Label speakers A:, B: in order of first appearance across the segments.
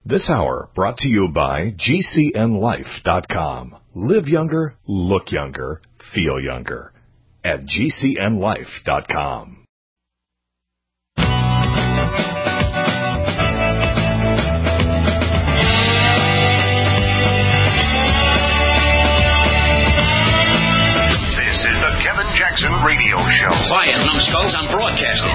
A: This hour brought to you by GCNLife.com. Live younger, look younger, feel younger at GCNLife.com.
B: This is the Kevin Jackson Radio Show.
C: Quiet, numbskulls, I'm broadcasting.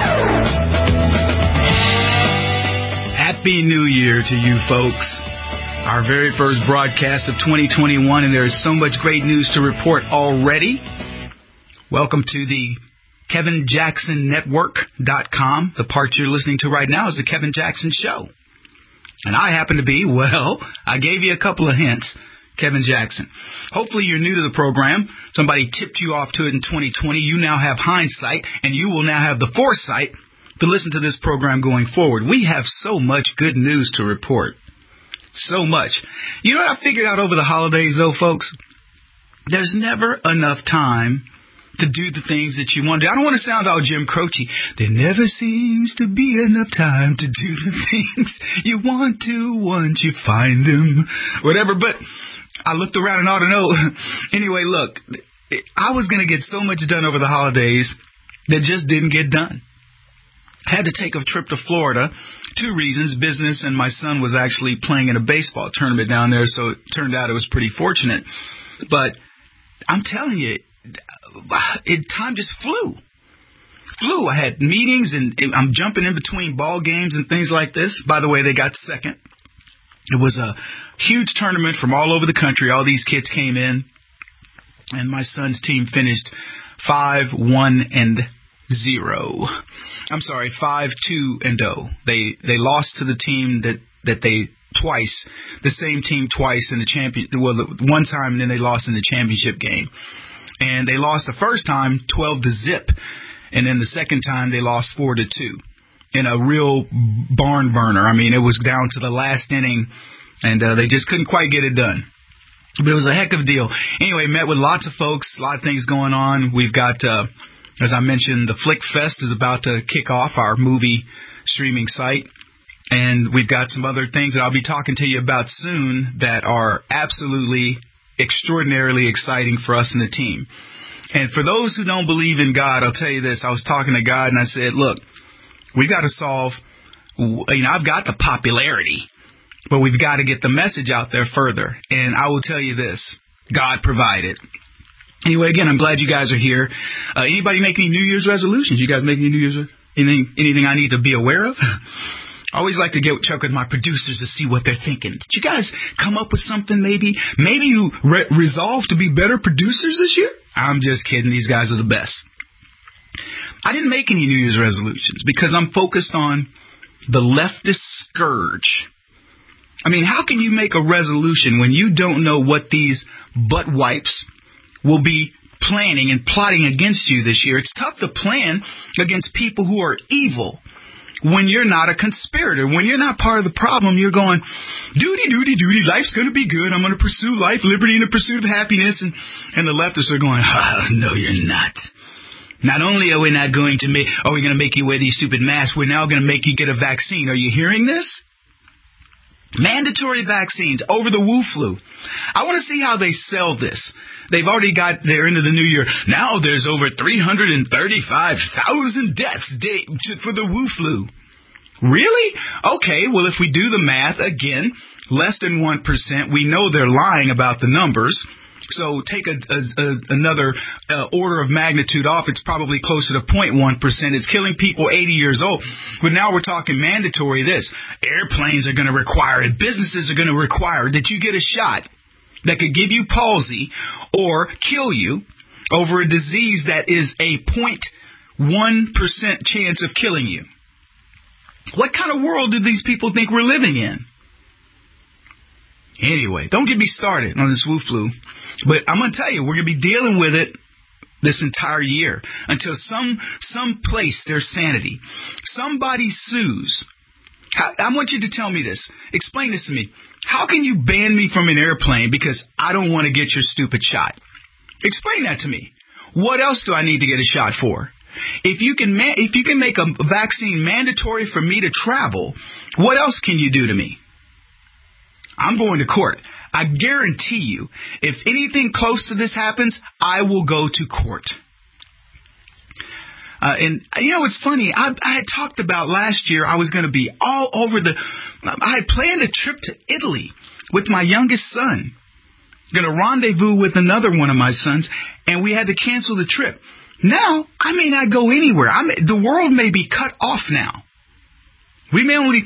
D: Happy New Year to you folks. Our very first broadcast of 2021, and there is so much great news to report already. Welcome to the KevinJacksonNetwork.com. The part you're listening to right now is the Kevin Jackson Show. And I happen to be, well, I gave you a couple of hints, Kevin Jackson. Hopefully you're new to the program. Somebody tipped you off to it in 2020. You now have hindsight, and you will now have the foresight to listen to this program going forward. We have so much good news to report. So much. You know what I figured out over the holidays, though, folks? There's never enough time to do the things that you want to do. I don't want to sound all Jim Croce. There never seems to be enough time to do the things you want to once you find them. Whatever, but I looked around and ought to know. Anyway, look, I was going to get so much done over the holidays that just didn't get done. Had to take a trip to Florida. Two reasons. Business, and my son was actually playing in a baseball tournament down there, so it turned out it was pretty fortunate. But I'm telling you, time just flew. I had meetings, and I'm jumping in between ball games and things like this. By the way, they got second. It was a huge tournament from all over the country. All these kids came in, and my son's team finished 5-1-0. I'm sorry, 5-2-0. They lost to the team that they twice, the same team twice in the one time, and then they lost in the championship game. And they lost the first time 12-0, and then the second time they lost 4-2 in a real barn burner. I mean, it was down to the last inning, and they just couldn't quite get it done. But it was a heck of a deal. Anyway, met with lots of folks, a lot of things going on. We've got, as I mentioned, the Flick Fest is about to kick off, our movie streaming site. And we've got some other things that I'll be talking to you about soon that are absolutely extraordinarily exciting for us and the team. And for those who don't believe in God, I'll tell you this. I was talking to God and I said, look, we got to solve, I've got the popularity, but we've got to get the message out there further. And I will tell you this, God provided. Anyway, again, I'm glad you guys are here. Anybody make any New Year's resolutions? You guys make any New Year's anything I need to be aware of? I always like to check with my producers to see what they're thinking. Did you guys come up with something maybe? Maybe you resolve to be better producers this year? I'm just kidding. These guys are the best. I didn't make any New Year's resolutions because I'm focused on the leftist scourge. I mean, how can you make a resolution when you don't know what these butt wipes will be planning and plotting against you this year? It's tough to plan against people who are evil when you're not a conspirator. When you're not part of the problem, you're going, duty, life's going to be good. I'm going to pursue life, liberty, and the pursuit of happiness. And the leftists are going, no, you're not. Not only are we not going to make you wear these stupid masks, we're now going to make you get a vaccine. Are you hearing this? Mandatory vaccines over the Wu flu. I want to see how they sell this. They've already got their into the new year. Now there's over 335,000 deaths for the Wu flu. Really? Okay, well, if we do the math, again, less than 1%. We know they're lying about the numbers. So take another order of magnitude off. It's probably closer to 0.1%. It's killing people 80 years old. But now we're talking mandatory this. Airplanes are going to require it. Businesses are going to require that you get a shot that could give you palsy or kill you over a disease that is a 0.1% chance of killing you. What kind of world do these people think we're living in? Anyway, don't get me started on this Wu flu. But I'm going to tell you, we're going to be dealing with it this entire year until some place there's sanity. Somebody sues. I want you to tell me this. Explain this to me. How can you ban me from an airplane because I don't want to get your stupid shot? Explain that to me. What else do I need to get a shot for? If you can make a vaccine mandatory for me to travel, what else can you do to me? I'm going to court. I guarantee you, if anything close to this happens, I will go to court. And, it's funny. I had talked about last year I was going to be all over I had planned a trip to Italy with my youngest son. Going to rendezvous with another one of my sons, and we had to cancel the trip. Now, I may not go anywhere. The world may be cut off now. We may only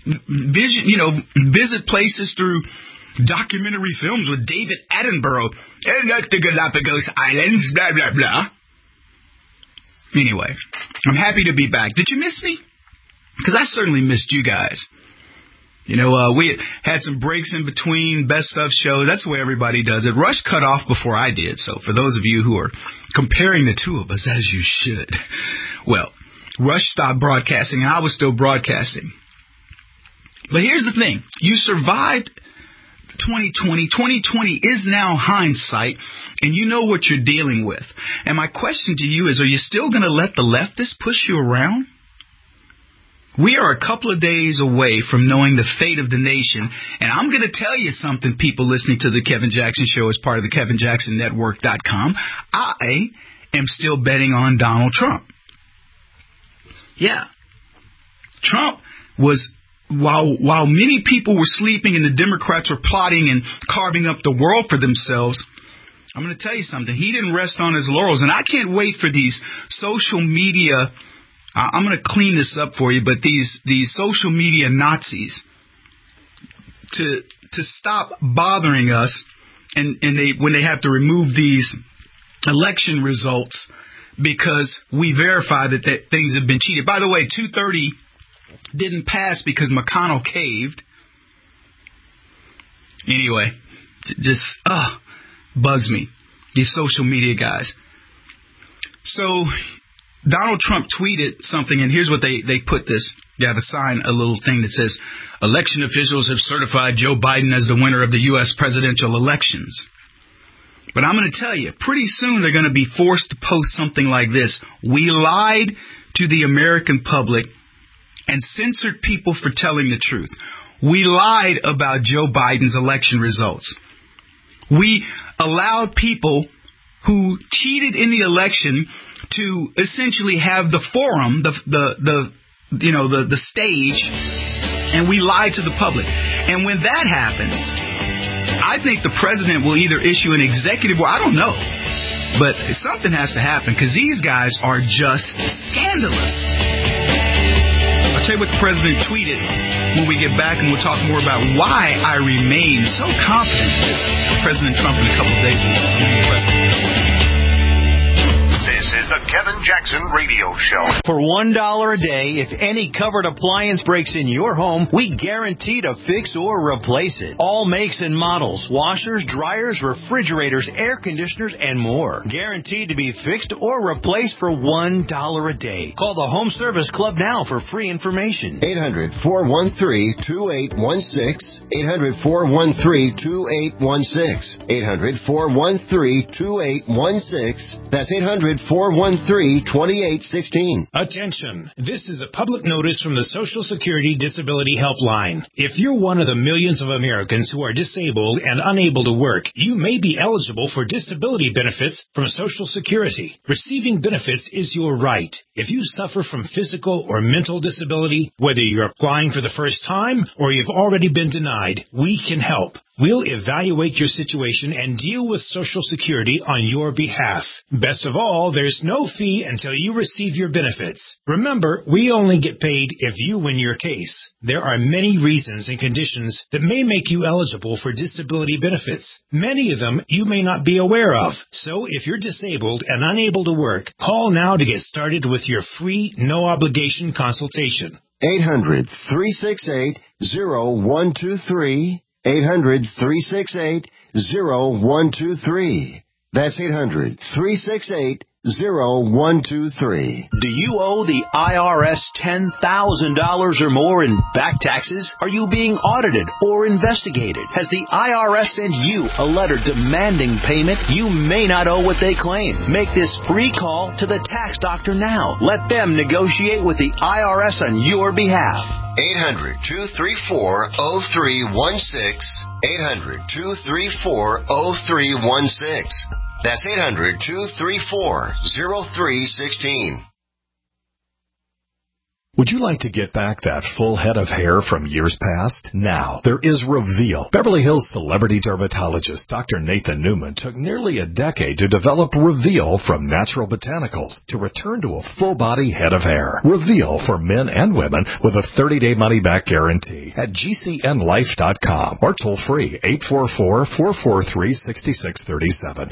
D: visit places through documentary films with David Attenborough and at the Galapagos Islands, blah, blah, blah. Anyway, I'm happy to be back. Did you miss me? Because I certainly missed you guys. We had some breaks in between Best Of shows. That's the way everybody does it. Rush cut off before I did. So for those of you who are comparing the two of us, as you should, well, Rush stopped broadcasting and I was still broadcasting. But here's the thing. You survived 2020. 2020 is now hindsight, and you know what you're dealing with. And my question to you is, are you still going to let the leftists push you around? We are a couple of days away from knowing the fate of the nation, and I'm going to tell you something, people listening to the Kevin Jackson Show as part of the KevinJacksonNetwork.com. I am still betting on Donald Trump. Yeah. Trump was, while many people were sleeping and the Democrats were plotting and carving up the world for themselves, I'm going to tell you something. He didn't rest on his laurels, and I can't wait for these social media, I'm going to clean this up for you, but these social media Nazis to stop bothering us, and when they have to remove these election results because we verify that things have been cheated. By the way, 230 didn't pass because McConnell caved. Anyway, just bugs me, these social media guys. So Donald Trump tweeted something, and here's what they put this. They have a little thing that says, election officials have certified Joe Biden as the winner of the U.S. presidential elections. But I'm going to tell you, pretty soon they're going to be forced to post something like this. We lied to the American public and censored people for telling the truth. We lied about Joe Biden's election results. We allowed people who cheated in the election to essentially have the forum, the stage, and we lied to the public. And when that happens, I think the president will either issue an executive order, I don't know, but something has to happen because these guys are just scandalous. I'll tell you what the president tweeted when we get back, and we'll talk more about why I remain so confident that President Trump in a couple of days will remain president.
B: This is the Kevin Jackson Radio Show.
E: For $1 a day, if any covered appliance breaks in your home, we guarantee to fix or replace it. All makes and models, washers, dryers, refrigerators, air conditioners, and more. Guaranteed to be fixed or replaced for $1 a day. Call the Home Service Club now for free information.
F: 800-413-2816. 800-413-2816. 800-413-2816. That's 800-413-2816.
G: Attention. This is a public notice from the Social Security Disability Helpline. If you're one of the millions of Americans who are disabled and unable to work, you may be eligible for disability benefits from Social Security. Receiving benefits is your right. If you suffer from physical or mental disability, whether you're applying for the first time or you've already been denied, we can help. We'll evaluate your situation and deal with Social Security on your behalf. Best of all, there's no fee until you receive your benefits. Remember, we only get paid if you win your case. There are many reasons and conditions that may make you eligible for disability benefits. Many of them you may not be aware of. So if you're disabled and unable to work, call now to get started with your free, no-obligation consultation.
F: 800-368-0123. 800-368-0123. That's 800-368-0123. 0123.
E: Do you owe the IRS $10,000 or more in back taxes? Are you being audited or investigated? Has the IRS sent you a letter demanding payment? You may not owe what they claim. Make this free call to the tax doctor now. Let them negotiate with the IRS on your behalf.
F: 800-234-0316. 800-234-0316. That's 800-234-0316.
A: Would you like to get back that full head of hair from years past? Now, there is Reveal. Beverly Hills celebrity dermatologist Dr. Nathan Newman took nearly a decade to develop Reveal from natural botanicals to return to a full-body head of hair. Reveal for men and women with a 30-day money-back guarantee at GCNlife.com or toll-free 844-443-6637.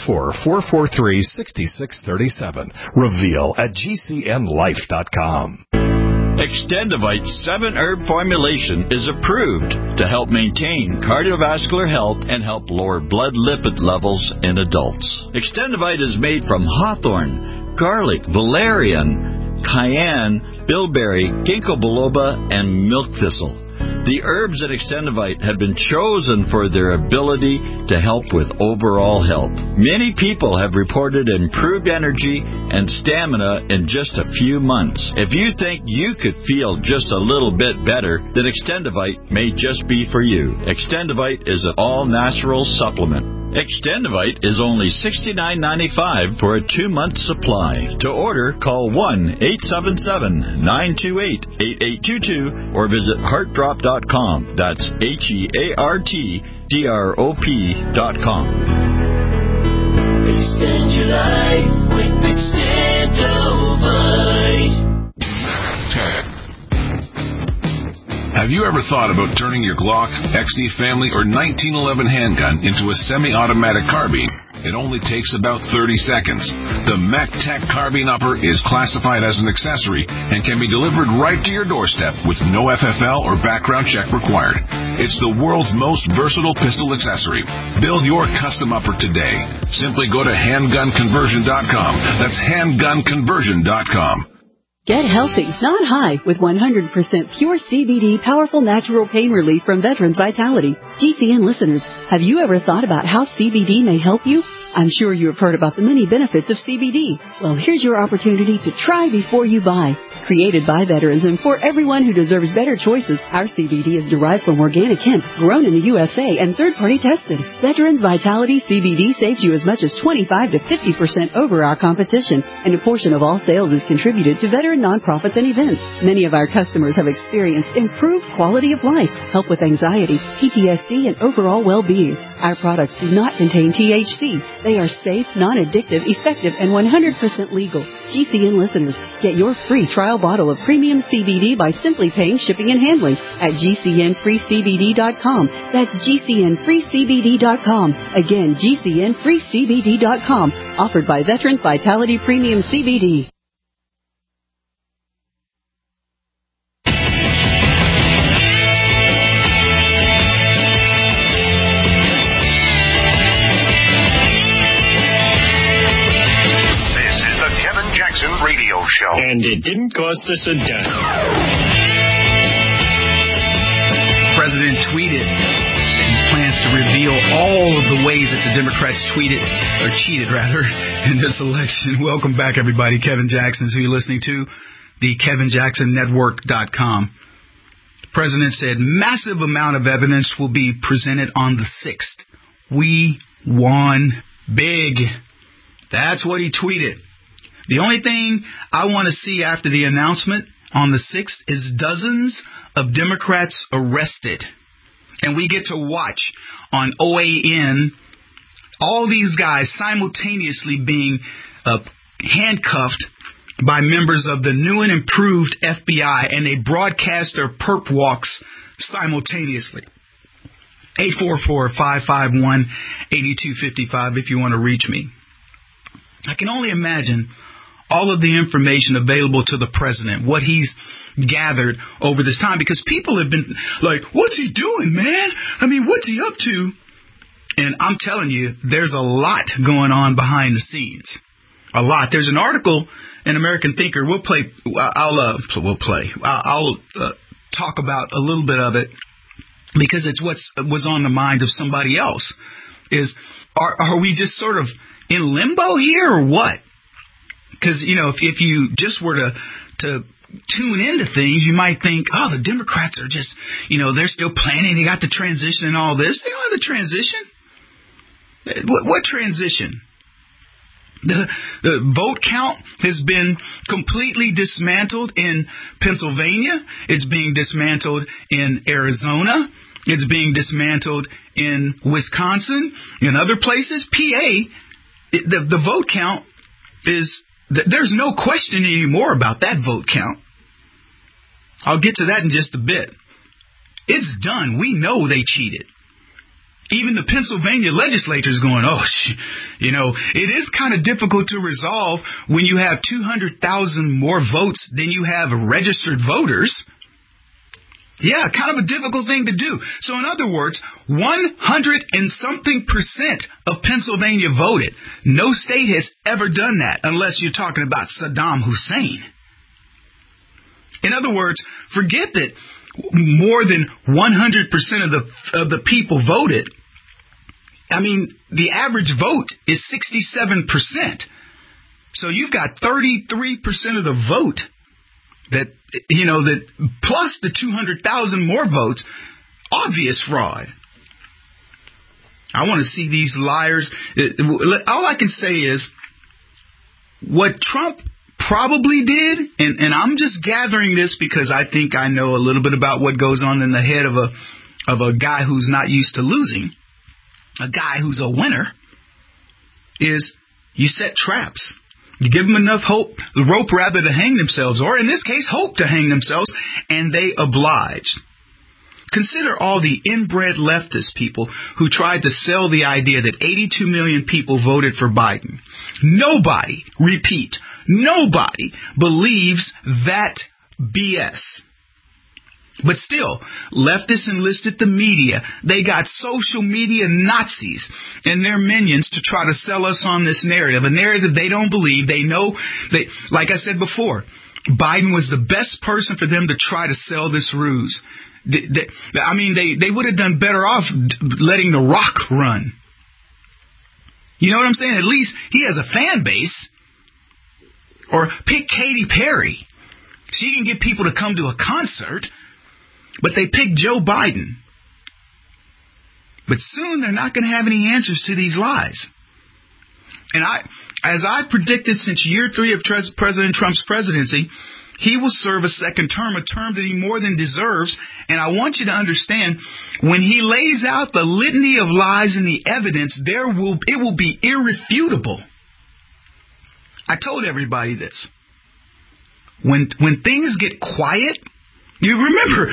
A: 844-443-6637. Reveal at GCNlife.com.
H: Extendivite 7-herb formulation is approved to help maintain cardiovascular health and help lower blood lipid levels in adults. Extendivite is made from hawthorn, garlic, valerian, cayenne, bilberry, ginkgo biloba, and milk thistle. The herbs in Extendivite have been chosen for their ability to help with overall health. Many people have reported improved energy and stamina in just a few months. If you think you could feel just a little bit better, then Extendivite may just be for you. Extendivite is an all-natural supplement. Extendivite is only $69.95 for a 2-month supply. To order, call 1-877-928-8822 or visit heartdrop.com. That's HEARTDROP.com.
I: Extend your life with Extendivite.
J: Have you ever thought about turning your Glock, XD Family, or 1911 handgun into a semi-automatic carbine? It only takes about 30 seconds. The MacTac Carbine Upper is classified as an accessory and can be delivered right to your doorstep with no FFL or background check required. It's the world's most versatile pistol accessory. Build your custom upper today. Simply go to handgunconversion.com. That's handgunconversion.com.
K: Get healthy, not high, with 100% pure CBD powerful natural pain relief from Veterans Vitality. GCN listeners, have you ever thought about how CBD may help you? I'm sure you have heard about the many benefits of CBD. Well, here's your opportunity to try before you buy. Created by veterans and for everyone who deserves better choices, our CBD is derived from organic hemp, grown in the USA, and third-party tested. Veterans Vitality CBD saves you as much as 25 to 50% over our competition, and a portion of all sales is contributed to veteran nonprofits and events. Many of our customers have experienced improved quality of life, help with anxiety, PTSD, and overall well-being. Our products do not contain THC. They are safe, non-addictive, effective, and 100% legal. GCN listeners, get your free trial bottle of premium CBD by simply paying shipping and handling at GCNFreeCBD.com. That's GCNFreeCBD.com. Again, GCNFreeCBD.com. Offered by Veterans Vitality Premium CBD.
B: Radio show.
L: And it didn't cost us a dime.
D: President tweeted that he plans to reveal all of the ways that the Democrats cheated in this election. Welcome back, everybody. Kevin Jackson is who you're listening to, the KevinJacksonNetwork.com. The president said massive amount of evidence will be presented on the 6th. We won big. That's what he tweeted. The only thing I want to see after the announcement on the 6th is dozens of Democrats arrested. And we get to watch on OAN all these guys simultaneously being handcuffed by members of the new and improved FBI, and they broadcast their perp walks simultaneously. 844-551-8255 if you want to reach me. I can only imagine all of the information available to the president, what he's gathered over this time, because people have been like, what's he doing, man? I mean, what's he up to? And I'm telling you, there's a lot going on behind the scenes. a lot. There's an article in American Thinker. I'll talk about a little bit of it because it's what was on the mind of somebody else. Are we just sort of in limbo here or what? Because, if you just were to tune into things, you might think, oh, the Democrats are just, they're still planning. They got the transition and all this. They don't have the transition. What transition? The vote count has been completely dismantled in Pennsylvania. It's being dismantled in Arizona. It's being dismantled in Wisconsin, in other places. PA, the vote count there's no question anymore about that vote count. I'll get to that in just a bit. It's done. We know they cheated. Even the Pennsylvania legislature is going, it is kind of difficult to resolve when you have 200,000 more votes than you have registered voters. Yeah, kind of a difficult thing to do. So in other words, 100 and something % of Pennsylvania voted. No state has ever done that unless you're talking about Saddam Hussein. In other words, forget that more than 100% of the people voted. I mean, the average vote is 67%. So you've got 33% of the vote that plus the 200,000 more votes, obvious fraud. I want to see these liars. All I can say is what Trump probably did, and I'm just gathering this because I think I know a little bit about what goes on in the head of a guy who's not used to losing, a guy who's a winner, is you set traps. You give them enough rope rather to hang themselves, or in this case, hope to hang themselves, and they oblige. Consider all the inbred leftist people who tried to sell the idea that 82 million people voted for Biden. Nobody, repeat, nobody believes that BS. But still, leftists enlisted the media. They got social media Nazis and their minions to try to sell us on this narrative, a narrative they don't believe. They know, like I said before, Biden was the best person for them to try to sell this ruse. They would have done better off letting The Rock run. You know what I'm saying? At least he has a fan base. Or pick Katy Perry. She can get people to come to a concert. But they picked Joe Biden. But soon they're not going to have any answers to these lies. And as I predicted since year 3 of President Trump's presidency, he will serve a second term, a term that he more than deserves. And I want you to understand, when he lays out the litany of lies and the evidence, it will be irrefutable. I told everybody this. When things get quiet, you remember,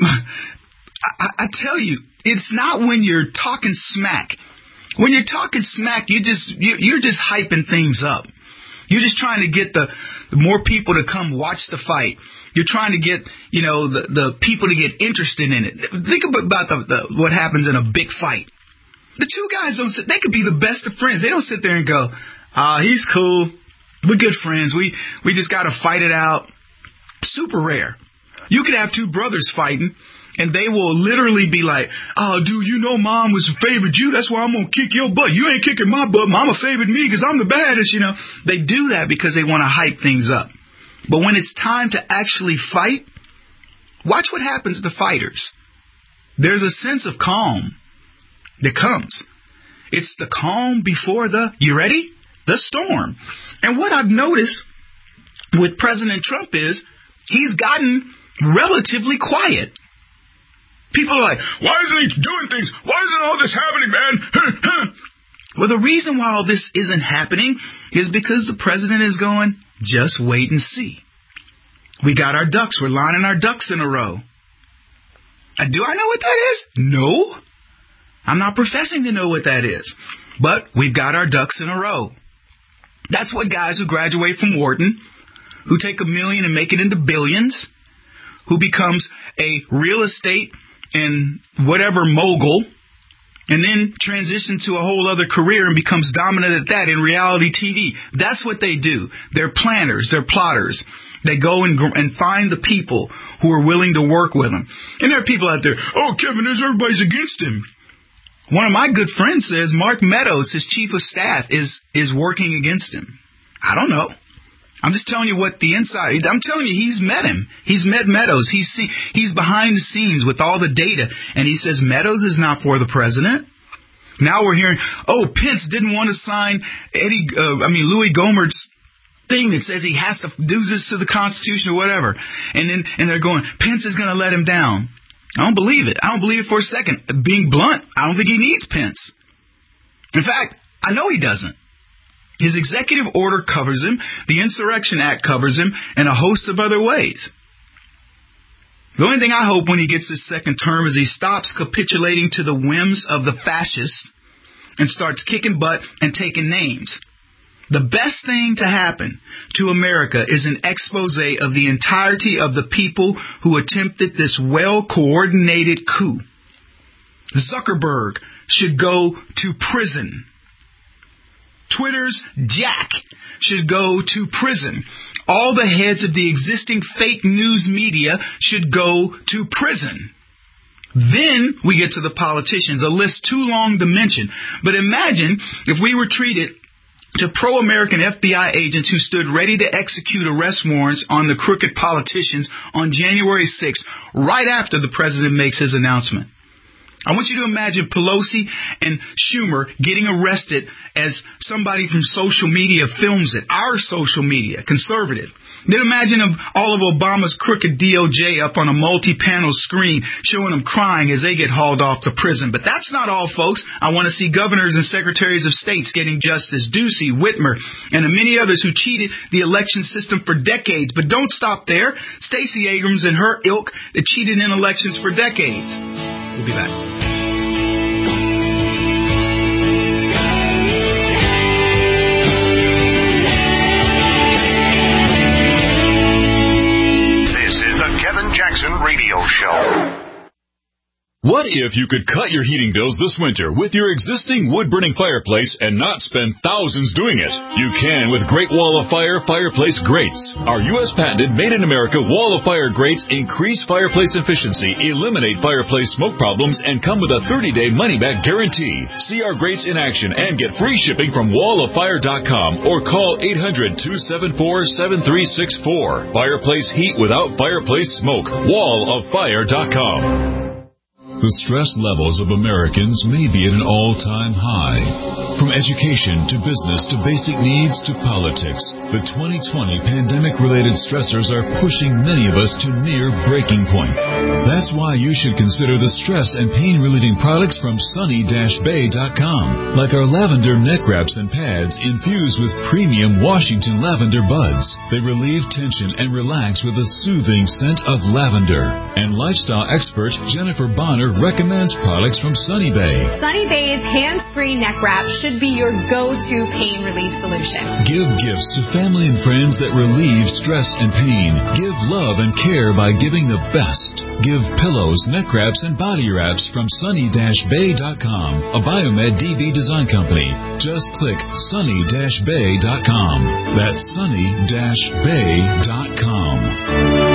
D: I tell you, it's not when you're talking smack. When you're talking smack, you're just hyping things up. You're just trying to get the more people to come watch the fight. You're trying to get, the people to get interested in it. Think about what happens in a big fight. The two guys they could be the best of friends. They don't sit there and go, he's cool. We're good friends. We just got to fight it out. Super rare. You could have two brothers fighting, and they will literally be like, oh, dude, Mom was favored you. That's why I'm going to kick your butt. You ain't kicking my butt. Mama favored me because I'm the baddest, They do that because they want to hype things up. But when it's time to actually fight, watch what happens to fighters. There's a sense of calm that comes. It's the calm before you ready? The storm. And what I've noticed with President Trump is he's gotten relatively quiet. People are like, why isn't he doing things? Why isn't all this happening, man? Well, the reason why all this isn't happening is because the president is going, just wait and see. We got our ducks. We're lining our ducks in a row. Do I know what that is? No. I'm not professing to know what that is. But we've got our ducks in a row. That's what guys who graduate from Wharton, who take $1 million and make it into billions, who becomes a real estate and whatever mogul and then transition to a whole other career and becomes dominant at that in reality TV. That's what they do. They're planners. They're plotters. They go and find the people who are willing to work with them. And there are people out there, oh, Kevin, everybody's against him. One of my good friends says Mark Meadows, his chief of staff, is working against him. I don't know. I'm just telling you what the inside. I'm telling you, he's met him. He's met Meadows. He's behind the scenes with all the data, and he says Meadows is not for the president. Now we're hearing, oh, Pence didn't want to sign Louis Gohmert's thing that says he has to do this to the Constitution or whatever, and they're going, Pence is going to let him down. I don't believe it. I don't believe it for a second. Being blunt, I don't think he needs Pence. In fact, I know he doesn't. His executive order covers him, the Insurrection Act covers him, and a host of other ways. The only thing I hope when he gets his second term is he stops capitulating to the whims of the fascists and starts kicking butt and taking names. The best thing to happen to America is an expose of the entirety of the people who attempted this well-coordinated coup. Zuckerberg should go to prison. Twitter's Jack should go to prison. All the heads of the existing fake news media should go to prison. Then we get to the politicians, a list too long to mention. But imagine if we were treated to pro-American FBI agents who stood ready to execute arrest warrants on the crooked politicians on January 6th, right after the president makes his announcement. I want you to imagine Pelosi and Schumer getting arrested as somebody from social media films it. Our social media, conservative. Then imagine all of Obama's crooked DOJ up on a multi-panel screen showing them crying as they get hauled off to prison. But that's not all, folks. I want to see governors and secretaries of states getting justice. Ducey, Whitmer, and the many others who cheated the election system for decades. But don't stop there. Stacey Abrams and her ilk that cheated in elections for decades. We'll be back.
B: This is the Kevin Jackson Radio Show.
M: What if you could cut your heating bills this winter with your existing wood-burning fireplace and not spend thousands doing it? You can with Great Wall of Fire Fireplace Grates. Our U.S. patented made-in-America Wall of Fire grates increase fireplace efficiency, eliminate fireplace smoke problems, and come with a 30-day money-back guarantee. See our grates in action and get free shipping from walloffire.com or call 800-274-7364. Fireplace heat without fireplace smoke. walloffire.com.
N: The stress levels of Americans may be at an all-time high. From education to business to basic needs to politics, the 2020 pandemic-related stressors are pushing many of us to near breaking point. That's why you should consider the stress and pain-relieving products from sunny-bay.com, like our lavender neck wraps and pads infused with premium Washington lavender buds. They relieve tension and relax with a soothing scent of lavender. And lifestyle expert Jennifer Bonner recommends products from Sunny Bay.
O: Sunny Bay's hands-free neck wrap should be your go-to pain relief solution.
N: Give gifts to family and friends that relieve stress and pain. Give love and care by giving the best. Give pillows, neck wraps, and body wraps from sunny-bay.com, a Biomed DB design company. Just click sunny-bay.com. That's sunny-bay.com.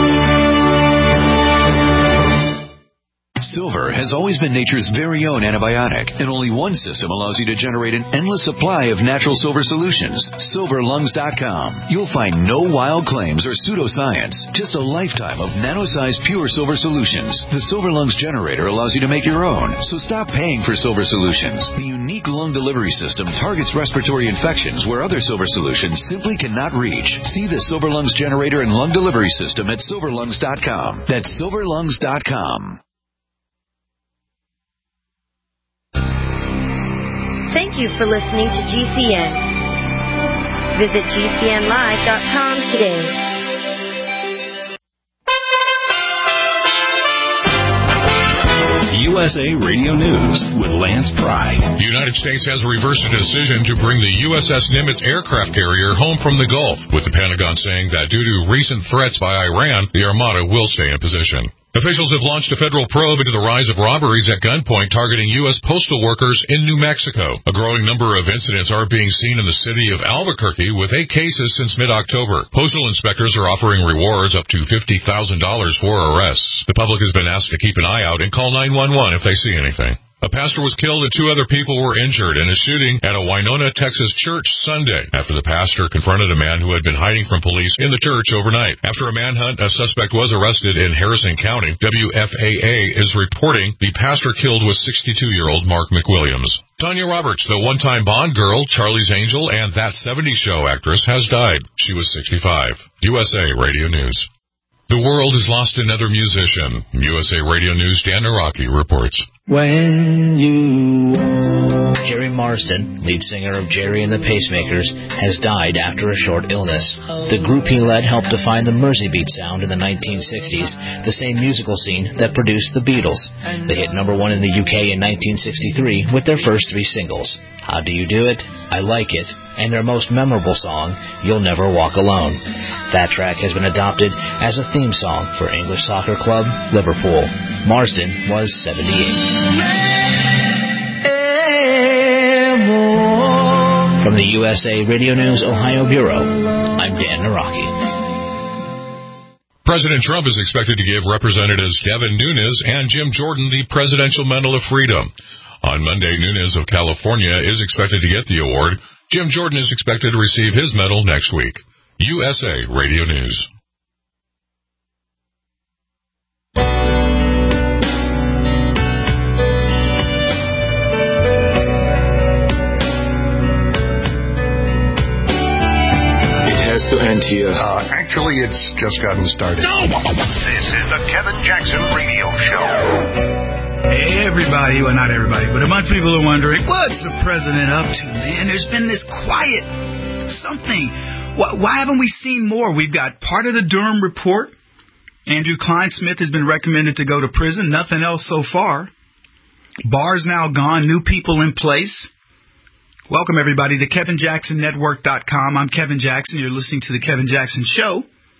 P: Silver has always been nature's very own antibiotic, and only one system allows you to generate an endless supply of natural silver solutions. SilverLungs.com. You'll find no wild claims or pseudoscience, just a lifetime of nano-sized pure silver solutions. The Silver Lungs generator allows you to make your own, so stop paying for silver solutions. The unique lung delivery system targets respiratory infections where other silver solutions simply cannot reach. See the Silver Lungs generator and lung delivery system at SilverLungs.com. That's SilverLungs.com.
Q: Thank you for listening to GCN. Visit GCNlive.com today.
A: USA Radio News with Lance Pry.
R: The United States has reversed a decision to bring the USS Nimitz aircraft carrier home from the Gulf, with the Pentagon saying that due to recent threats by Iran, the Armada will stay in position. Officials have launched a federal probe into the rise of robberies at gunpoint targeting U.S. postal workers in New Mexico. A growing number of incidents are being seen in the city of Albuquerque, with 8 cases since mid-October. Postal inspectors are offering rewards up to $50,000 for arrests. The public has been asked to keep an eye out and call 911 if they see anything. A pastor was killed and 2 other people were injured in a shooting at a Winona, Texas church Sunday after the pastor confronted a man who had been hiding from police in the church overnight. After a manhunt, a suspect was arrested in Harrison County. WFAA is reporting the pastor killed was 62-year-old Mark McWilliams. Tanya Roberts, the one-time Bond girl, Charlie's Angel, and That 70s Show actress, has died. She was 65. USA Radio News. The world has lost another musician. USA Radio News' Dan Araki reports.
S: When you... Jerry Marsden, lead singer of Jerry and the Pacemakers, has died after a short illness. The group he led helped define the Mersey beat sound in the 1960s, the same musical scene that produced the Beatles. They hit number 1 in the UK in 1963 with their first 3 singles. How Do You Do It? I Like It, and their most memorable song, You'll Never Walk Alone. That track has been adopted as a theme song for English soccer club Liverpool. Marsden was 78. From the USA Radio News Ohio Bureau, I'm Dan Naraki.
R: President Trump is expected to give Representatives Devin Nunes and Jim Jordan the Presidential Medal of Freedom. On Monday, Nunes of California is expected to get the award. Jim Jordan is expected to receive his medal next week. USA Radio News.
B: Has to end here.
F: Actually, it's just gotten started.
B: This is the Kevin Jackson Radio Show.
D: Hey, everybody. Well, not everybody, but a bunch of people are wondering, what's the president up to, man? There's been this quiet something. Why haven't we seen more? We've got part of the Durham report. Andrew Klein-Smith has been recommended to go to prison. Nothing else so far. Barr's now gone. New people in place. Welcome, everybody, to KevinJacksonNetwork.com. I'm Kevin Jackson. You're listening to The Kevin Jackson Show.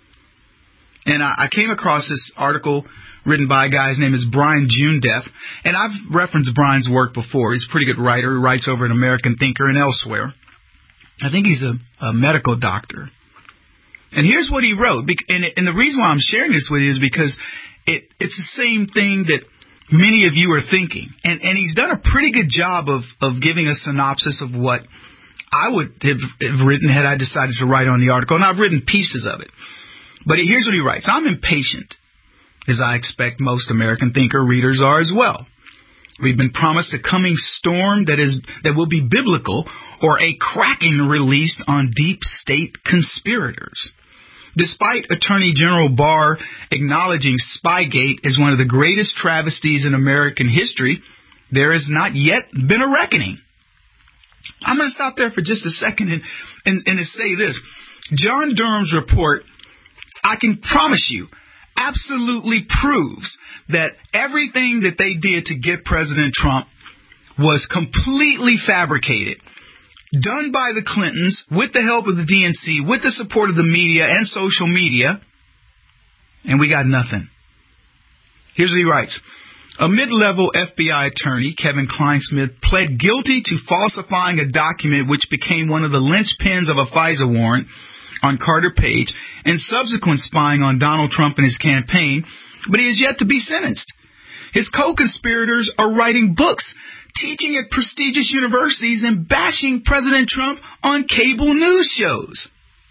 D: And I came across this article written by a guy. His name is Brian Jundeff. And I've referenced Brian's work before. He's a pretty good writer. He writes over at American Thinker and elsewhere. I think he's a medical doctor. And here's what he wrote. And the reason why I'm sharing this with you is because it's the same thing that many of you are thinking. And he's done a pretty good job of giving a synopsis of what I would have written had I decided to write on the article. And I've written pieces of it. But here's what he writes. I'm impatient, as I expect most American Thinker readers are as well. We've been promised a coming storm that will be biblical, or a Kraken released on deep state conspirators. Despite Attorney General Barr acknowledging Spygate as one of the greatest travesties in American history, there has not yet been a reckoning. I'm going to stop there for just a second and to say this. John Durham's report, I can promise you, absolutely proves that everything that they did to get President Trump was completely fabricated. Done by the Clintons, with the help of the DNC, with the support of the media and social media, and we got nothing. Here's what he writes. A mid-level FBI attorney, Kevin Klein-Smith, pled guilty to falsifying a document which became one of the linchpins of a FISA warrant on Carter Page and subsequent spying on Donald Trump and his campaign, but he is yet to be sentenced. His co-conspirators are writing books, teaching at prestigious universities, and bashing President Trump on cable news shows.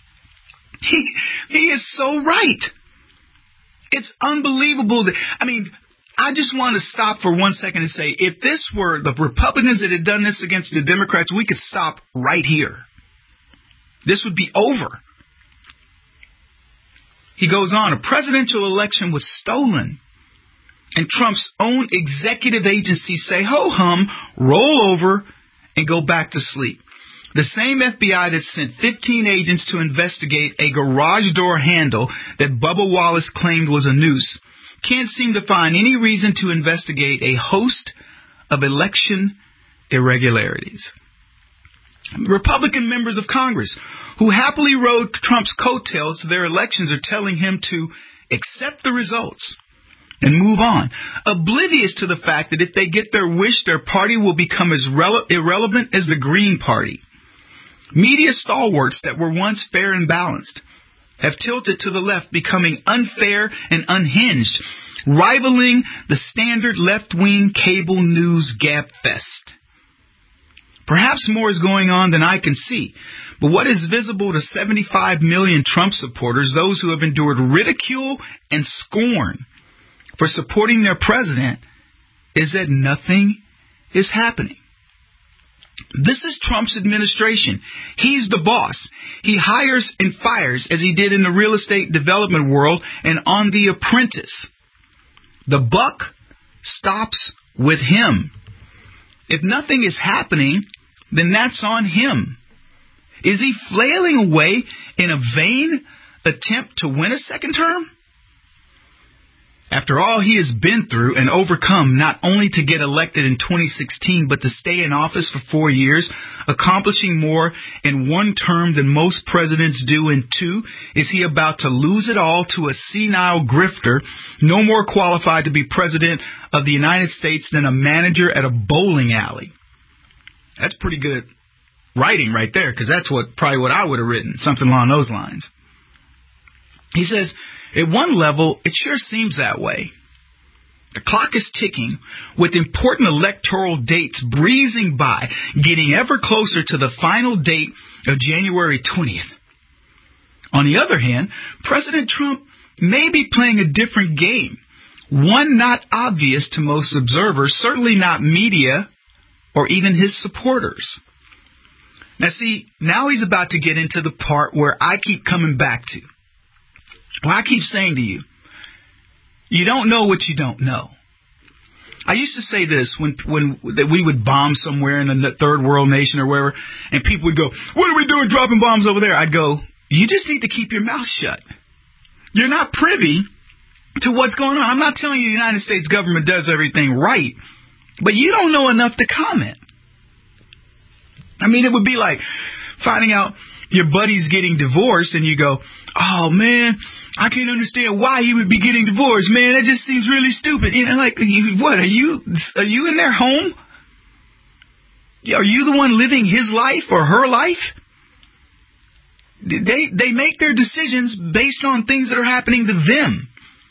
D: He is so right. It's unbelievable. I just want to stop for 1 second and say, if this were the Republicans that had done this against the Democrats, we could stop right here. This would be over. He goes on, a presidential election was stolen. And Trump's own executive agencies say, ho-hum, roll over, and go back to sleep. The same FBI that sent 15 agents to investigate a garage door handle that Bubba Wallace claimed was a noose can't seem to find any reason to investigate a host of election irregularities. Republican members of Congress who happily rode Trump's coattails to their elections are telling him to accept the results. and move on, oblivious to the fact that if they get their wish, their party will become as irrelevant as the Green Party. Media stalwarts that were once fair and balanced have tilted to the left, becoming unfair and unhinged, rivaling the standard left-wing cable news gabfest. Perhaps more is going on than I can see, but what is visible to 75 million Trump supporters, those who have endured ridicule and scorn for supporting their president, is that nothing is happening. This is Trump's administration. He's the boss. He hires and fires as he did in the real estate development world and on The Apprentice. The buck stops with him. If nothing is happening, then that's on him. Is he flailing away in a vain attempt to win a second term? After all he has been through and overcome, not only to get elected in 2016, but to stay in office for 4 years, accomplishing more in one term than most presidents do in two, is he about to lose it all to a senile grifter, no more qualified to be president of the United States than a manager at a bowling alley? That's pretty good writing right there, because that's probably what I would have written, something along those lines. He says, at one level, it sure seems that way. The clock is ticking, with important electoral dates breezing by, getting ever closer to the final date of January 20th. On the other hand, President Trump may be playing a different game, one not obvious to most observers, certainly not media or even his supporters. Now see, now he's about to get into the part where I keep coming back to. Well, I keep saying to you, you don't know what you don't know. I used to say this when that we would bomb somewhere in a third world nation or wherever, and people would go, "What are we doing dropping bombs over there?" I'd go, "You just need to keep your mouth shut. You're not privy to what's going on. I'm not telling you the United States government does everything right, but you don't know enough to comment." I mean, it would be like finding out your buddy's getting divorced and you go, "Oh, man, I can't understand why he would be getting divorced, man. That just seems really stupid." You know, like, what, are you in their home? Are you the one living his life or her life? They make their decisions based on things that are happening to them.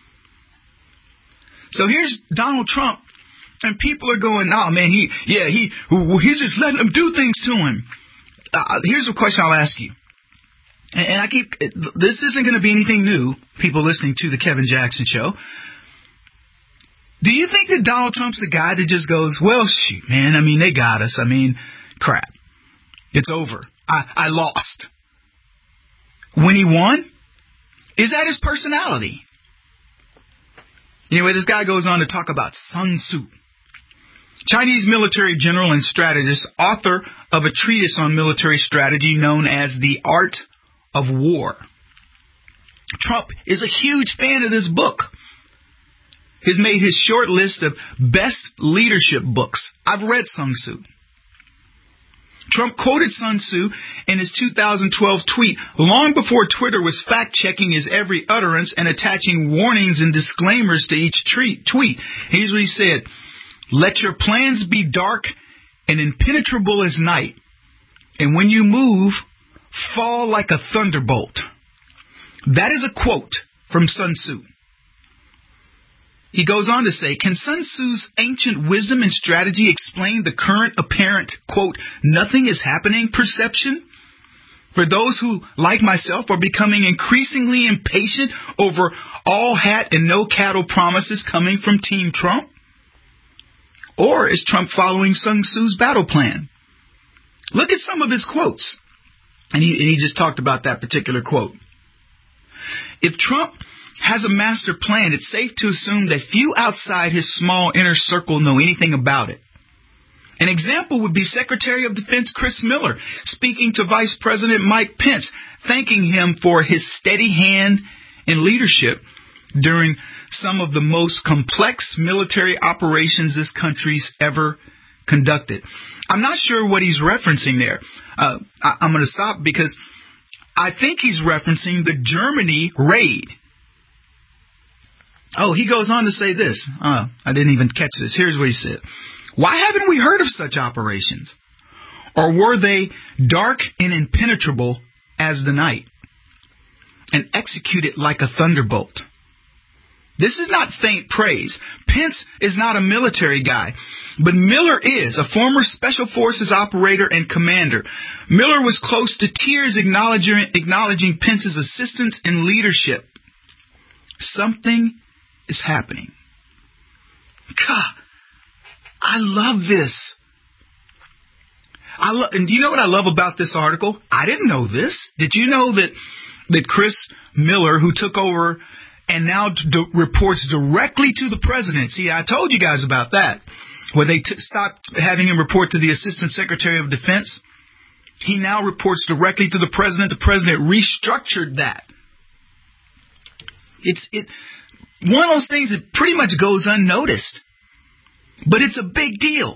D: So here's Donald Trump, and people are going, "Oh, man, he's just letting them do things to him." Here's a question I'll ask you. And this isn't going to be anything new, people listening to the Kevin Jackson Show. Do you think that Donald Trump's the guy that just goes, "Well, shoot, man, I mean, they got us. I mean, crap. It's over. I lost." When he won? Is that his personality? Anyway, this guy goes on to talk about Sun Tzu, Chinese military general and strategist, author of a treatise on military strategy known as The Art of War. Trump is a huge fan of this book. He's made his short list of best leadership books. I've read Sun Tzu. Trump quoted Sun Tzu in his 2012 tweet long before Twitter was fact-checking his every utterance and attaching warnings and disclaimers to each tweet. Here's what he said: "Let your plans be dark and impenetrable as night, and when you move, fall like a thunderbolt." That is a quote from Sun Tzu. He goes on to say, can Sun Tzu's ancient wisdom and strategy explain the current apparent, quote, "nothing is happening" perception for those who, like myself, are becoming increasingly impatient over all hat and no cattle promises coming from Team Trump? Or is Trump following Sun Tzu's battle plan? Look at some of his quotes. And he just talked about that particular quote. If Trump has a master plan, it's safe to assume that few outside his small inner circle know anything about it. An example would be Secretary of Defense Chris Miller speaking to Vice President Mike Pence, thanking him for his steady hand in leadership during some of the most complex military operations this country's ever conducted. I'm not sure what he's referencing there. I'm going to stop because I think he's referencing the Germany raid. Oh, he goes on to say this. I didn't even catch this. Here's what he said. Why haven't we heard of such operations? Or were they dark and impenetrable as the night and executed like a thunderbolt? This is not faint praise. Pence is not a military guy, but Miller is a former Special Forces operator and commander. Miller was close to tears acknowledging Pence's assistance and leadership. Something is happening. God, I love this. And you know what I love about this article? I didn't know this. Did you know that Chris Miller, who took over and now reports directly to the president? See, I told you guys about that. Where they stopped having him report to the Assistant Secretary of Defense. He now reports directly to the president. The president restructured that. It's one of those things that pretty much goes unnoticed. But it's a big deal.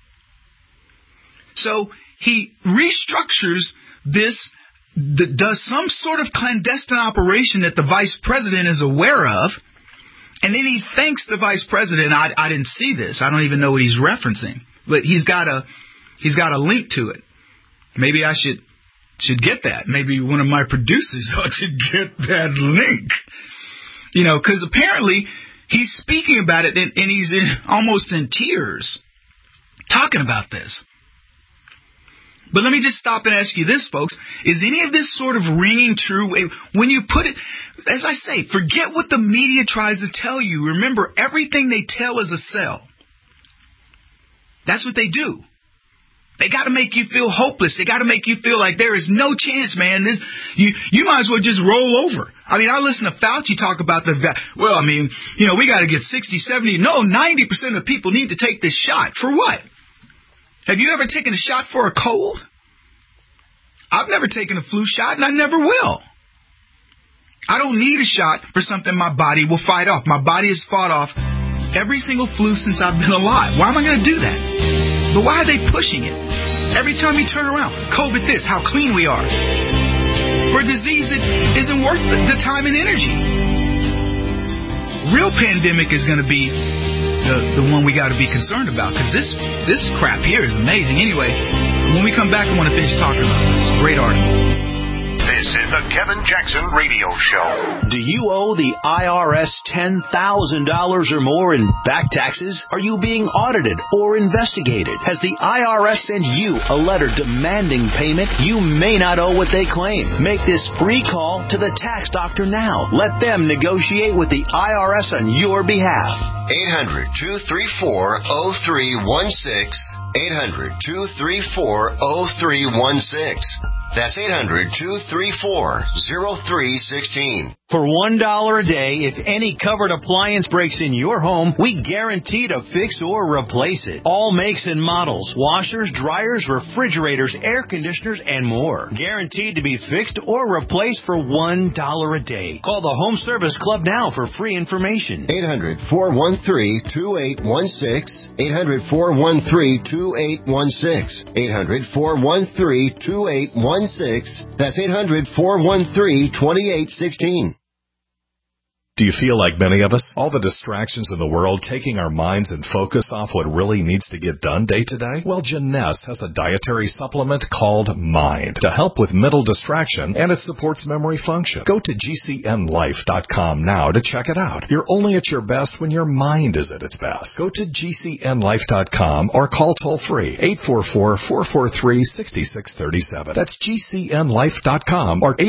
D: So he restructures this, does some sort of clandestine operation that the vice president is aware of, and then he thanks the vice president. I didn't see this. I don't even know what he's referencing, but he's got a link to it. Maybe I should get that. Maybe one of my producers ought to get that link. You know, because apparently he's speaking about it and he's almost in tears talking about this. But let me just stop and ask you this, folks. Is any of this sort of ringing true? When you put it, as I say, forget what the media tries to tell you. Remember, everything they tell is a sell. That's what they do. They got to make you feel hopeless. They got to make you feel like there is no chance, man. You might as well just roll over. I mean, I listen to Fauci talk about we got to get 60, 70, 90% of people need to take this shot. For what? Have you ever taken a shot for a cold? I've never taken a flu shot, and I never will. I don't need a shot for something my body will fight off. My body has fought off every single flu since I've been alive. Why am I going to do that? But why are they pushing it? Every time you turn around, COVID this, how clean we are. For a disease that isn't worth the time and energy. Real pandemic is going to be the one we got to be concerned about, because this crap here is amazing. Anyway, when we come back, I want to finish talking about this. Great article.
B: This is the Kevin Jackson Radio Show.
E: Do you owe the IRS $10,000 or more in back taxes? Are you being audited or investigated? Has the IRS sent you a letter demanding payment? You may not owe what they claim. Make this free call to the tax doctor now. Let them negotiate with the IRS on your behalf.
T: 800-234-0316. 800-234-0316. That's 800-234-0316.
E: For $1 a day, if any covered appliance breaks in your home, we guarantee to fix or replace it. All makes and models, washers, dryers, refrigerators, air conditioners, and more. Guaranteed to be fixed or replaced for $1 a day. Call the Home Service Club now for free information.
T: 800-413-2816. 800-413-2816. 800-413-2816. That's 800-413-2816.
A: Do you feel like many of us? All the distractions in the world taking our minds and focus off what really needs to get done day to day? Well, Jeunesse has a dietary supplement called Mind to help with mental distraction, and it supports memory function. Go to GCNlife.com now to check it out. You're only at your best when your mind is at its best. Go to GCNlife.com or call toll-free 844-443-6637. That's GCNlife.com or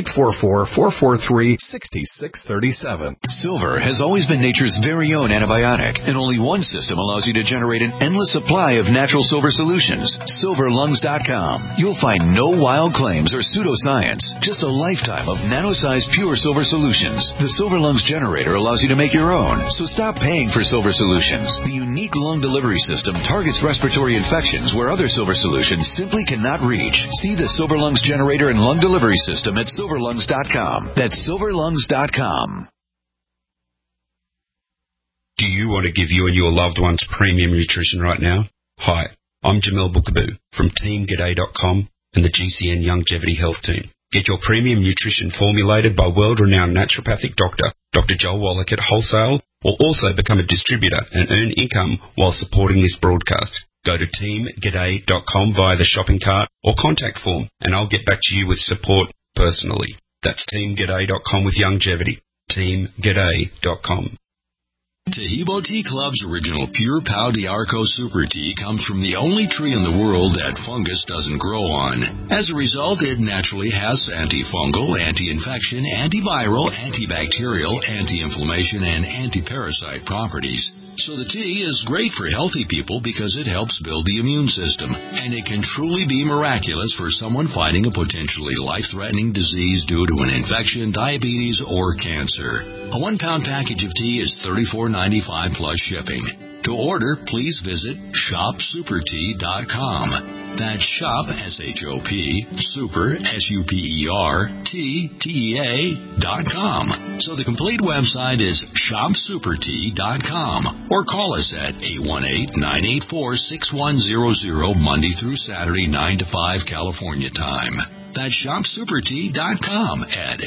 A: 844-443-6637.
P: Silver has always been nature's very own antibiotic, and only one system allows you to generate an endless supply of natural silver solutions. SilverLungs.com. You'll find no wild claims or pseudoscience, just a lifetime of nano-sized pure silver solutions. The Silver Lungs generator allows you to make your own, so stop paying for silver solutions. The unique lung delivery system targets respiratory infections where other silver solutions simply cannot reach. See the Silver Lungs generator and lung delivery system at SilverLungs.com. That's SilverLungs.com.
U: Do you want to give you and your loved ones premium nutrition right now? Hi, I'm Jamel Bookaboo from TeamGaday.com and the GCN Longevity Health Team. Get your premium nutrition formulated by world-renowned naturopathic doctor, Dr. Joel Wallach at wholesale or also become a distributor and earn income while supporting this broadcast. Go to teamg'day.com via the shopping cart or contact form, and I'll get back to you with support personally. That's teamg'day.com with Youngevity. teamg'day.com.
N: Tahibo Tea Club's original Pure Pau d'Arco Super Tea comes from the only tree in the world that fungus doesn't grow on. As a result, it naturally has antifungal, anti-infection, antiviral, antibacterial, anti-inflammation, and anti-parasite properties. So the tea is great for healthy people because it helps build the immune system, and it can truly be miraculous for someone fighting a potentially life-threatening disease due to an infection, diabetes, or cancer. A 1-pound package of tea is $34.95 plus shipping. To order, please visit shopsupertea.com. That's shop, S-H-O-P, super, S-U-P-E-R, T-T-E-A.com. So the complete website is shopsupertea.com. Or call us at 818-984-6100 Monday through Saturday, 9 to 5 California time. That's shopsupertea.com at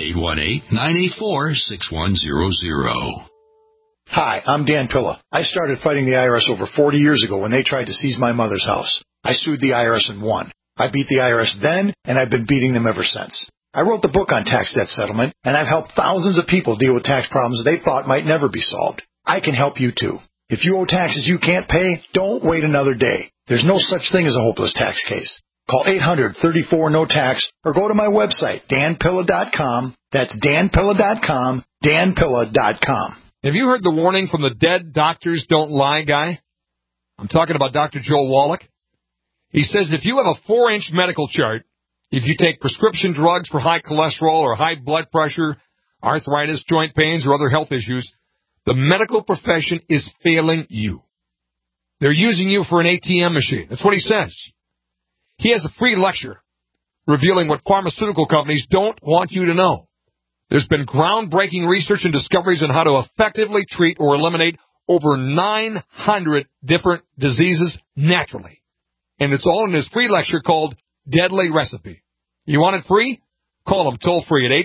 N: 818-984-6100.
C: Hi, I'm Dan Pilla. I started fighting the IRS over 40 years ago when they tried to seize my mother's house. I sued the IRS and won. I beat the IRS then, and I've been beating them ever since. I wrote the book on tax debt settlement, and I've helped thousands of people deal with tax problems they thought might never be solved. I can help you too. If you owe taxes you can't pay, don't wait another day. There's no such thing as a hopeless tax case. Call 800-34-NO-TAX or go to my website, danpilla.com. That's danpilla.com, danpilla.com.
V: Have you heard the warning from the Dead Doctors Don't Lie guy? I'm talking about Dr. Joel Wallach. He says if you have a 4-inch medical chart, if you take prescription drugs for high cholesterol or high blood pressure, arthritis, joint pains, or other health issues, the medical profession is failing you. They're using you for an ATM machine. That's what he says. He has a free lecture revealing what pharmaceutical companies don't want you to know. There's been groundbreaking research and discoveries on how to effectively treat or eliminate over 900 different diseases naturally. And it's all in his free lecture called Deadly Recipe. You want it free? Call him toll free at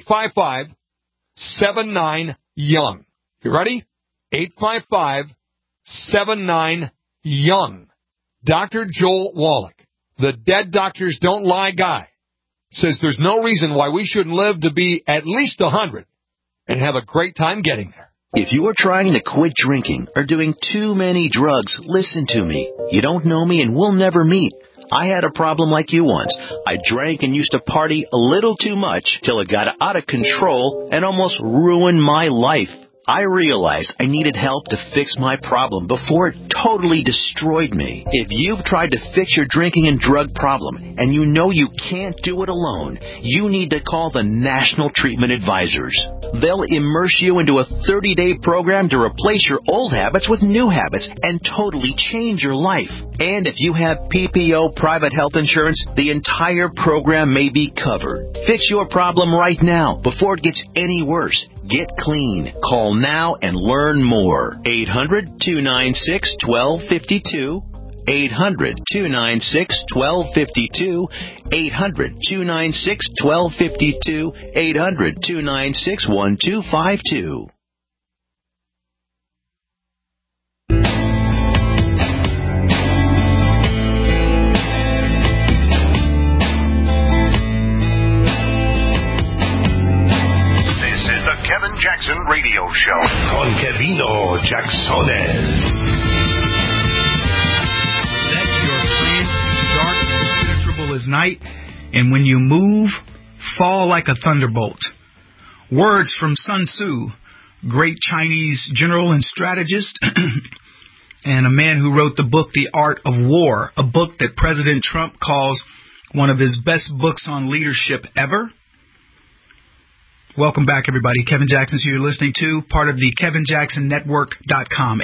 V: 855-79-YOUNG. You ready? 855-79-YOUNG. Dr. Joel Wallach, the Dead Doctors Don't Lie guy, says there's no reason why we shouldn't live to be at least 100 and have a great time getting there.
W: If you are trying to quit drinking or doing too many drugs, listen to me. You don't know me and we'll never meet. I had a problem like you once. I drank and used to party a little too much till it got out of control and almost ruined my life. I realized I needed help to fix my problem before it totally destroyed me. If you've tried to fix your drinking and drug problem and you know you can't do it alone, you need to call the National Treatment Advisors. They'll immerse you into a 30-day program to replace your old habits with new habits and totally change your life. And if you have PPO private health insurance, the entire program may be covered. Fix your problem right now before it gets any worse. Get clean. Call now and learn more. 800-296-1252. 800-296-1252. 800-296-1252. 800-296-1252.
B: Kevin Jackson Radio Show.
F: Con Kevino Jacksones.
D: Let your plans be dark and impenetrable as night, and when you move, fall like a thunderbolt. Words from Sun Tzu, great Chinese general and strategist, and a man who wrote the book The Art of War, a book that President Trump calls one of his best books on leadership ever. Welcome back, everybody. Kevin Jackson, who you're listening to, part of the KevinJacksonNetwork.com,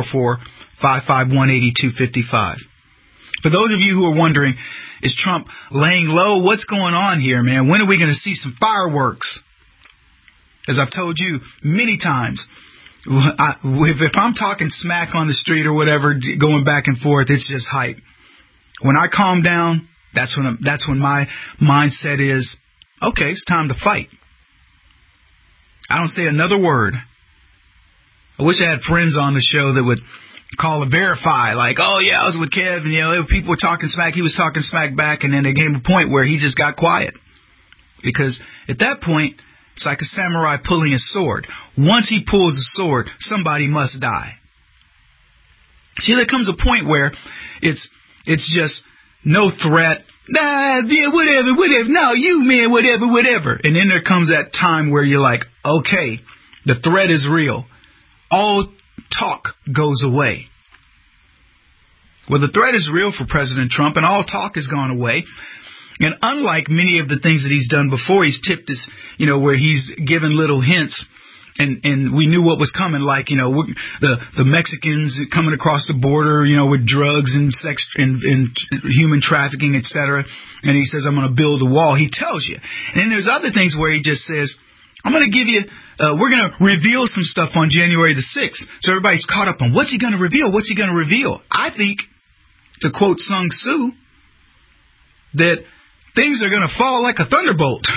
D: 844-551-8255. For those of you who are wondering, is Trump laying low? What's going on here, man? When are we going to see some fireworks? As I've told you many times, if I'm talking smack on the street or whatever, going back and forth, it's just hype. When I calm down, that's when my mindset is, okay, it's time to fight. I don't say another word. I wish I had friends on the show that would call and verify, like, oh, yeah, I was with Kev, and, people were talking smack, he was talking smack back, and then there came a point where he just got quiet. Because at that point, it's like a samurai pulling a sword. Once he pulls a sword, somebody must die. See, there comes a point where it's just no threat. Nah, yeah, whatever. No, you, man, whatever. And then there comes that time where you're like, okay, the threat is real. All talk goes away. Well, the threat is real for President Trump, and all talk has gone away. And unlike many of the things that he's done before, he's tipped this, where he's given little hints, and we knew what was coming, like, the Mexicans coming across the border, with drugs and sex and human trafficking, etc. And he says, I'm going to build a wall. He tells you. And then there's other things where he just says, I'm going to give you, we're going to reveal some stuff on January the 6th. So everybody's caught up on what's he going to reveal? What's he going to reveal? I think, to quote Sun Tzu, that things are going to fall like a thunderbolt.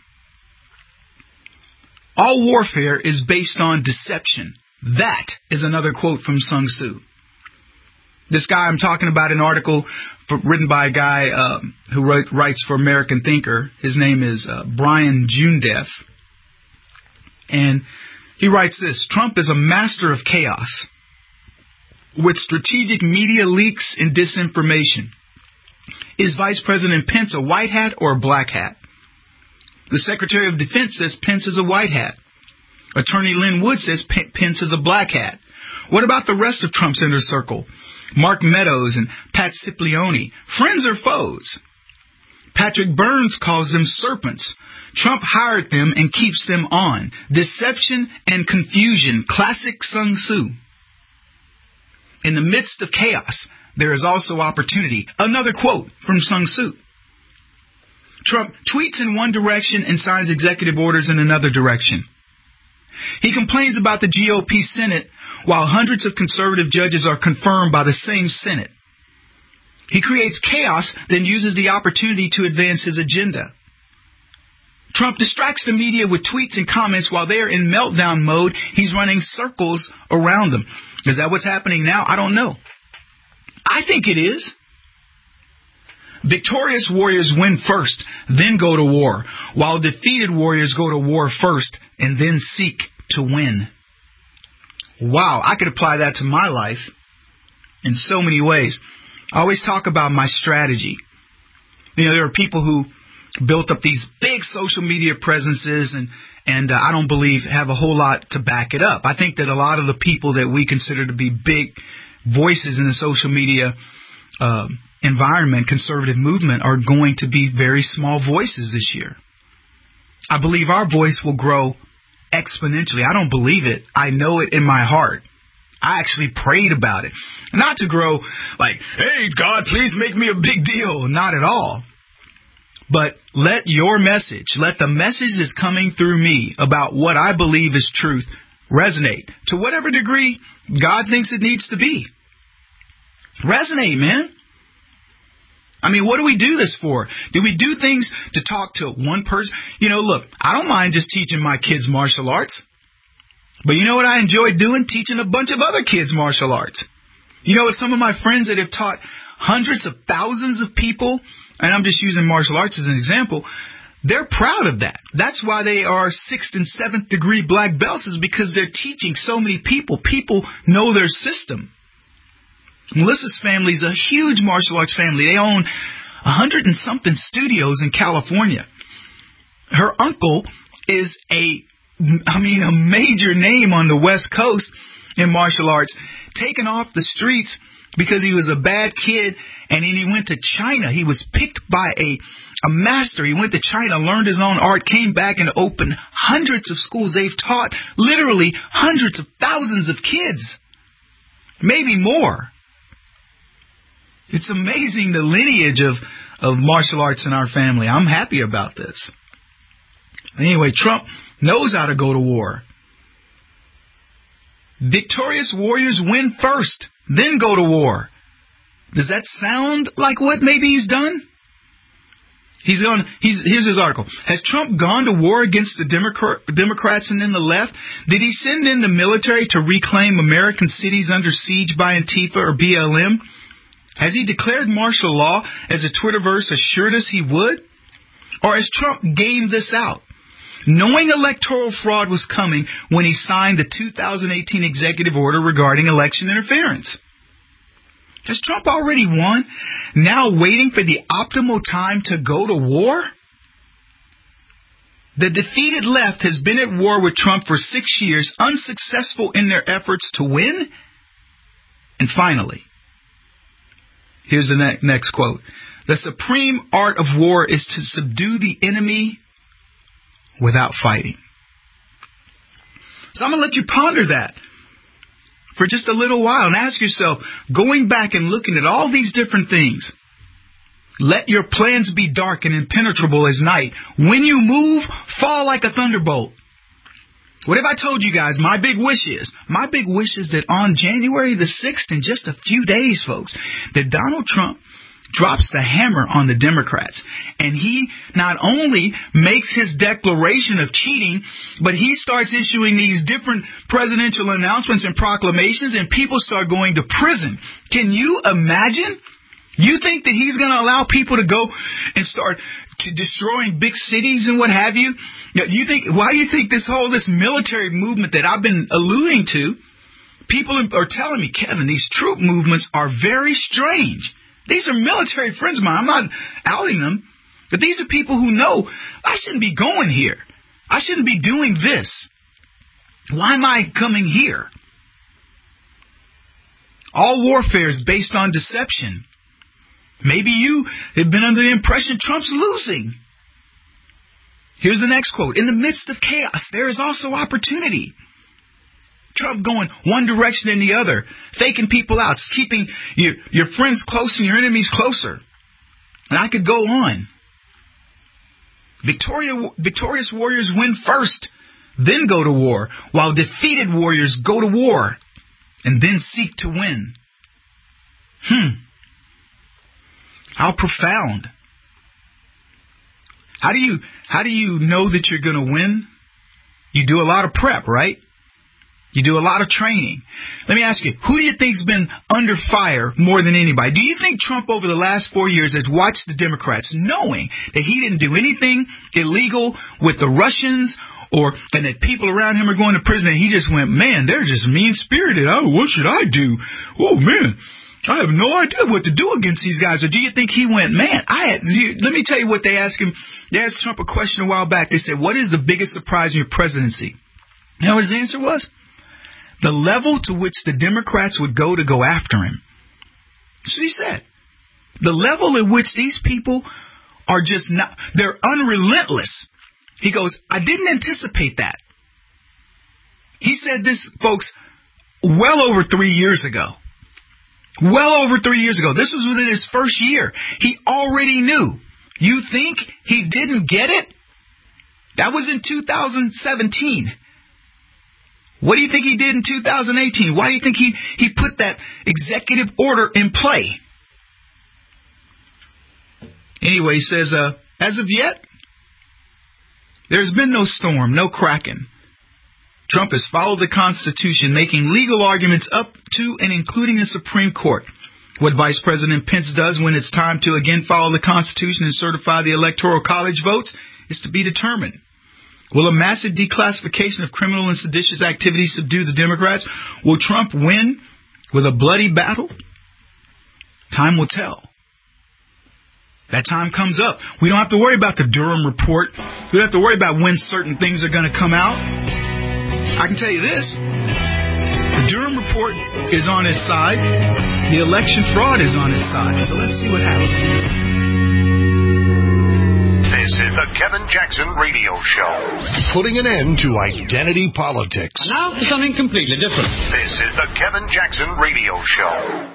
D: All warfare is based on deception. That is another quote from Sun Tzu. This guy I'm talking about, an article written by a guy who writes for American Thinker. His name is Brian Jundeff. And he writes this: Trump is a master of chaos with strategic media leaks and disinformation. Is Vice President Pence a white hat or a black hat? The Secretary of Defense says Pence is a white hat. Attorney Lynn Wood says Pence is a black hat. What about the rest of Trump's inner circle? Mark Meadows and Pat Cipollone, friends or foes? Patrick Burns calls them serpents. Trump hired them and keeps them on. Deception and confusion, classic Sun Tzu. In the midst of chaos, there is also opportunity. Another quote from Sun Tzu. Trump tweets in one direction and signs executive orders in another direction. He complains about the GOP Senate while hundreds of conservative judges are confirmed by the same Senate. He creates chaos, then uses the opportunity to advance his agenda. Trump distracts the media with tweets and comments while they are in meltdown mode. He's running circles around them. Is that what's happening now? I don't know. I think it is. Victorious warriors win first, then go to war, while defeated warriors go to war first and then seek to win. Wow, I could apply that to my life in so many ways. I always talk about my strategy. There are people who built up these big social media presences and I don't believe have a whole lot to back it up. I think that a lot of the people that we consider to be big voices in the social media environment, conservative movement, are going to be very small voices this year. I believe our voice will grow exponentially. I don't believe it. I know it in my heart. I actually prayed about it. Not to grow like, hey, God, please make me a big deal. Not at all. But let your message, let the message that's coming through me about what I believe is truth resonate to whatever degree God thinks it needs to be. Resonate, man. I mean, what do we do this for? Do we do things to talk to one person? Look, I don't mind just teaching my kids martial arts. But you know what I enjoy doing? Teaching a bunch of other kids martial arts. Some of my friends that have taught hundreds of thousands of people, and I'm just using martial arts as an example, they're proud of that. That's why they are 6th and 7th degree black belts, is because they're teaching so many people. People know their system. Melissa's family is a huge martial arts family. They own 100 and something studios in California. Her uncle is a major name on the West Coast in martial arts, taken off the streets because he was a bad kid, and then he went to China. He was picked by a master. He went to China, learned his own art, came back and opened hundreds of schools. They've taught literally hundreds of thousands of kids, maybe more. It's amazing the lineage of martial arts in our family. I'm happy about this. Anyway, Trump knows how to go to war. Victorious warriors win first, then go to war. Does that sound like what maybe he's done? Here's his article. Has Trump gone to war against the Democrats and then the left? Did he send in the military to reclaim American cities under siege by Antifa or BLM? Has he declared martial law as a Twitterverse assured us he would? Or has Trump gamed this out, knowing electoral fraud was coming when he signed the 2018 executive order regarding election interference? Has Trump already won, now waiting for the optimal time to go to war? The defeated left has been at war with Trump for 6 years, unsuccessful in their efforts to win. And finally, here's the next quote. The supreme art of war is to subdue the enemy without fighting. So I'm going to let you ponder that for just a little while and ask yourself, going back and looking at all these different things, let your plans be dark and impenetrable as night. When you move, fall like a thunderbolt. What have I told you guys? My big wish is that on January the 6th, in just a few days, folks, that Donald Trump drops the hammer on the Democrats. And he not only makes his declaration of cheating, but he starts issuing these different presidential announcements and proclamations, and people start going to prison. Can you imagine? You think that he's going to allow people to go and start destroying big cities and what have you? Why do you think this military movement that I've been alluding to, people are telling me, Kevin, these troop movements are very strange. These are military friends of mine. I'm not outing them. But these are people who know I shouldn't be going here. I shouldn't be doing this. Why am I coming here? All warfare is based on deception. Maybe you have been under the impression Trump's losing. Here's the next quote. In the midst of chaos, there is also opportunity. Trump going one direction and the other, faking people out, keeping your friends close and your enemies closer. And I could go on. Victorious warriors win first, then go to war, while defeated warriors go to war and then seek to win. How profound. How do you know that you're going to win? You do a lot of prep, right? You do a lot of training. Let me ask you, who do you think's been under fire more than anybody? Do you think Trump over the last 4 years has watched the Democrats knowing that he didn't do anything illegal with the Russians and that people around him are going to prison and he just went, man, they're just mean-spirited. Oh, what should I do? Oh, man, I have no idea what to do against these guys. Or do you think he went, man, let me tell you what they asked him. They asked Trump a question a while back. They said, what is the biggest surprise in your presidency? You know what his answer was? The level to which the Democrats would go to go after him. That's what he said. The level at which these people are just not, they're unrelentless. He goes, I didn't anticipate that. He said this, folks, well over 3 years ago. Well over 3 years ago. This was within his first year. He already knew. You think he didn't get it? That was in 2017. What do you think he did in 2018? Why do you think he put that executive order in play? Anyway, he says, as of yet, there's been no storm, no kraken. Trump has followed the Constitution, making legal arguments up to and including the Supreme Court. What Vice President Pence does when it's time to again follow the Constitution and certify the Electoral College votes is to be determined. Will a massive declassification of criminal and seditious activities subdue the Democrats? Will Trump win with a bloody battle? Time will tell. That time comes up. We don't have to worry about the Durham report. We don't have to worry about when certain things are going to come out. I can tell you this. The Durham report is on his side. The election fraud is on his side. So let's see what happens.
B: This is the Kevin Jackson Radio Show.
F: Putting an end to identity politics.
G: Now for something completely different.
B: This is the Kevin Jackson Radio Show.